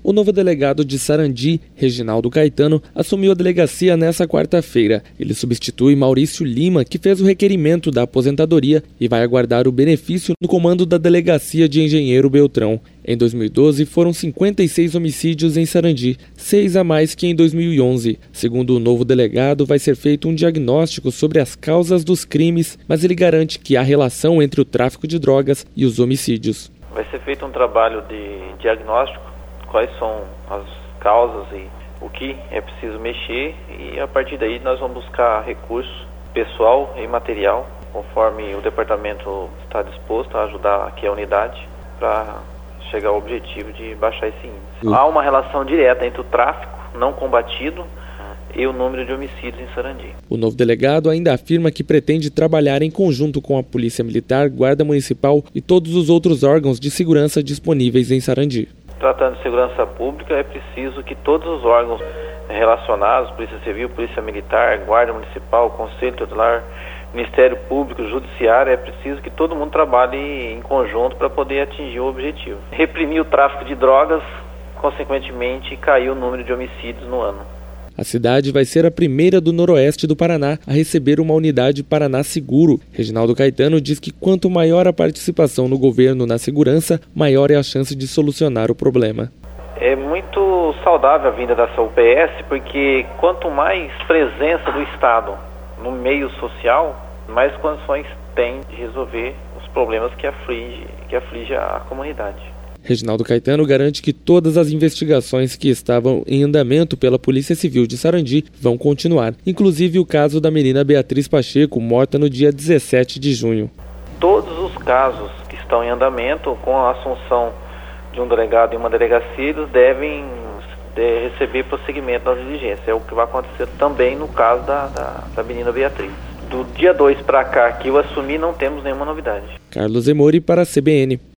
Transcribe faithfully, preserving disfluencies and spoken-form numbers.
O novo delegado de Sarandi, Reginaldo Caetano, assumiu a delegacia nesta quarta-feira. Ele substitui Maurício Lima, que fez o requerimento da aposentadoria e vai aguardar o benefício no comando da delegacia de Engenheiro Beltrão. Em dois mil e doze, foram cinquenta e seis homicídios em Sarandi, seis a mais que em dois mil e onze. Segundo o novo delegado, vai ser feito um diagnóstico sobre as causas dos crimes, mas ele garante que há relação entre o tráfico de drogas e os homicídios. Vai ser feito um trabalho de diagnóstico, quais são as causas e o que é preciso mexer, e a partir daí nós vamos buscar recursos pessoal e material, conforme o departamento está disposto a ajudar aqui a unidade para chegar ao objetivo de baixar esse índice. Uhum. Há uma relação direta entre o tráfico não combatido e o número de homicídios em Sarandi. O novo delegado ainda afirma que pretende trabalhar em conjunto com a Polícia Militar, Guarda Municipal e todos os outros órgãos de segurança disponíveis em Sarandi. Tratando de segurança pública, é preciso que todos os órgãos relacionados, Polícia Civil, Polícia Militar, Guarda Municipal, Conselho Tutelar, Ministério Público, Judiciário, é preciso que todo mundo trabalhe em conjunto para poder atingir o objetivo. Reprimir o tráfico de drogas, consequentemente, caiu o número de homicídios no ano. A cidade vai ser a primeira do noroeste do Paraná a receber uma unidade Paraná Seguro. Reginaldo Caetano diz que quanto maior a participação no governo na segurança, maior é a chance de solucionar o problema. É muito saudável a vinda dessa U P S, porque quanto mais presença do Estado no meio social, mais condições tem de resolver os problemas que aflige, que aflige a comunidade. Reginaldo Caetano garante que todas as investigações que estavam em andamento pela Polícia Civil de Sarandi vão continuar, inclusive o caso da menina Beatriz Pacheco, morta no dia dezessete de junho. Todos os casos que estão em andamento, com a assunção de um delegado em uma delegacia, eles devem de receber prosseguimento da diligência. É o que vai acontecer também no caso da, da, da menina Beatriz. Do dia dois para cá que eu assumi, não temos nenhuma novidade. Carlos Emori para a C B N.